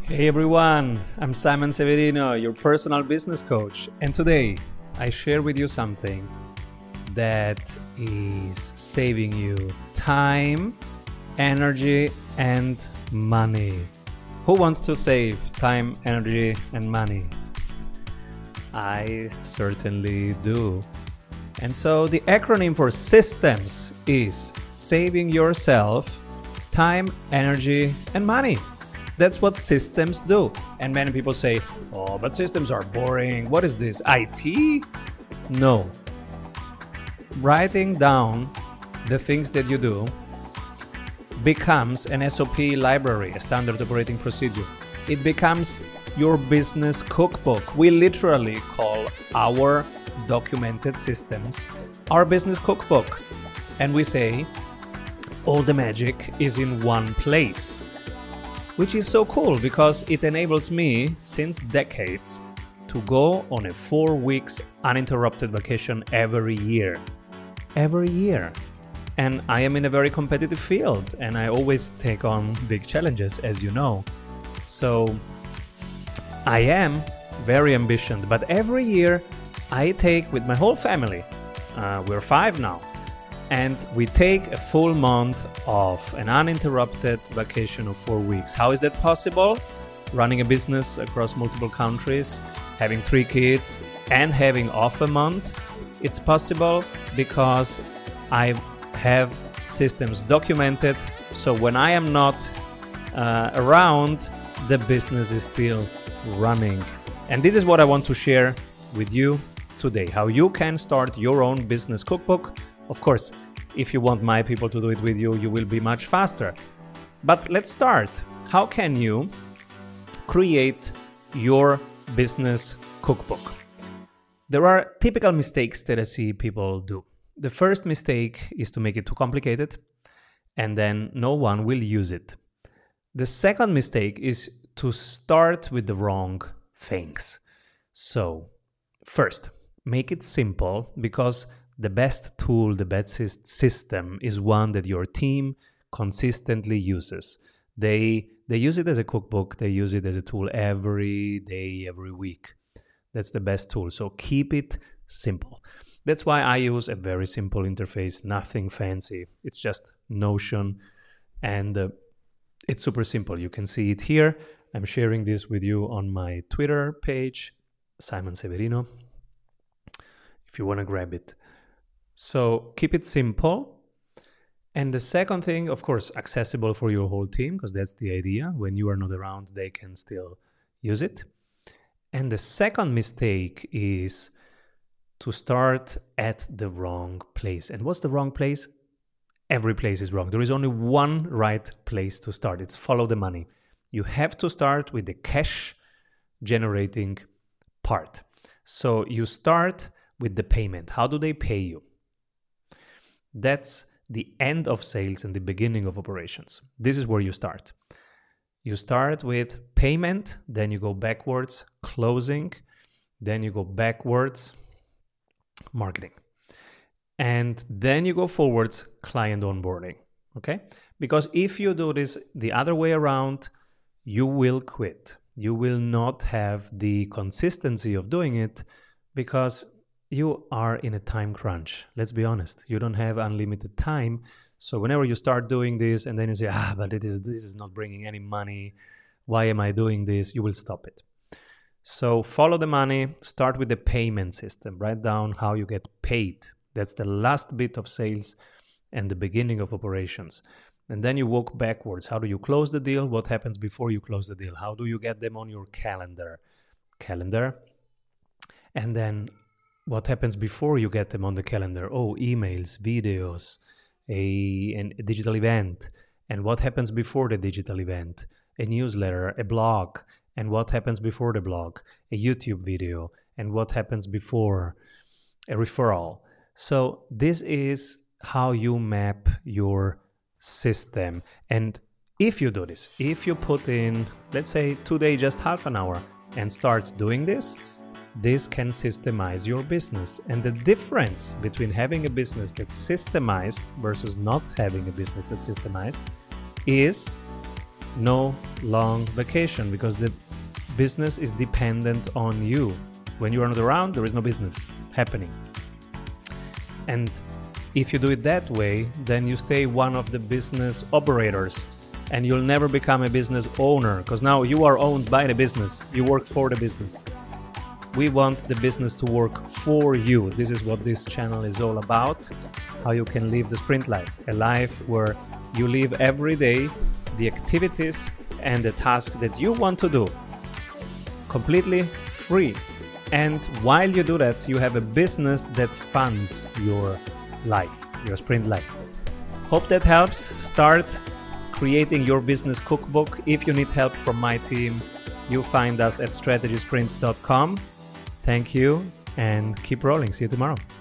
Hey everyone, I'm Simon Severino, your personal business coach, and today I share with you something that is saving you time, energy, and money. Who wants to save time, energy, and money? I certainly do. And so the acronym for systems is saving yourself time, energy, and money. That's what systems do. And many people say, oh, but systems are boring. What is this, IT? No. Writing down the things that you do becomes an SOP library, a standard operating procedure. It becomes your business cookbook. We literally call our documented systems our business cookbook. And we say, all the magic is in one place. Which is so cool because it enables me, since decades, to go on a 4 weeks uninterrupted vacation every year. Every year. And I am in a very competitive field and I always take on big challenges, as you know. So I am very ambitious, but every year I take with my whole family, we're 5 now, and we take a full month of an uninterrupted vacation of 4 weeks. How is that possible? Running a business across multiple countries, having 3 kids, and having off a month. It's possible because I have systems documented, so when I am not around, the business is still running. And this is what I want to share with you today, how you can start your own business cookbook. Of course, if you want my people to do it with you, you will be much faster. But let's start. How can you create your business cookbook? There are typical mistakes that I see people do. The first mistake is to make it too complicated, and then no one will use it. The second mistake is to start with the wrong things. So, first, make it simple, because the best tool, the best system is one that your team consistently uses. They use it as a cookbook, they use it as a tool every day, every week. That's the best tool. So keep it simple. That's why I use a very simple interface, nothing fancy. It's just Notion, and it's super simple. You can see it here. I'm sharing this with you on my Twitter page, Simon Severino, if you want to grab it. So keep it simple. And the second thing, of course, accessible for your whole team, because that's the idea. When you are not around, they can still use it. And the second mistake is to start at the wrong place. And what's the wrong place? Every place is wrong. There is only one right place to start. It's follow the money. You have to start with the cash generating part. So you start with the payment. How do they pay you? That's the end of sales and the beginning of operations. This is where you start. You start with payment, then you go backwards, closing, then you go backwards, marketing. And then you go forwards, client onboarding. Okay? Because if you do this the other way around, you will quit. You will not have the consistency of doing it because you are in a time crunch. Let's be honest. You don't have unlimited time. So whenever you start doing this and then you say, but this is not bringing any money. Why am I doing this? You will stop it. So follow the money. Start with the payment system. Write down how you get paid. That's the last bit of sales and the beginning of operations. And then you walk backwards. How do you close the deal? What happens before you close the deal? How do you get them on your calendar? And then what happens before you get them on the calendar? Oh, emails, videos, a digital event. And what happens before the digital event? A newsletter, a blog. And what happens before the blog? A YouTube video. And what happens before? A referral. So this is how you map your system. And if you do this, if you put in, let's say today, just half an hour and start doing this, this can systemize your business. And the difference between having a business that's systemized versus not having a business that's systemized is no long vacation, because the business is dependent on you. When you are not around, there is no business happening. And if you do it that way, then you stay one of the business operators, and you'll never become a business owner, because now you are owned by the business. You work for the business. We want the business to work for you. This is what this channel is all about. How you can live the sprint life, a life where you live every day the activities and the tasks that you want to do completely free. And while you do that, you have a business that funds your life, your sprint life. Hope that helps. Start creating your business cookbook. If you need help from my team, you find us at strategysprints.com. Thank you and keep rolling. See you tomorrow.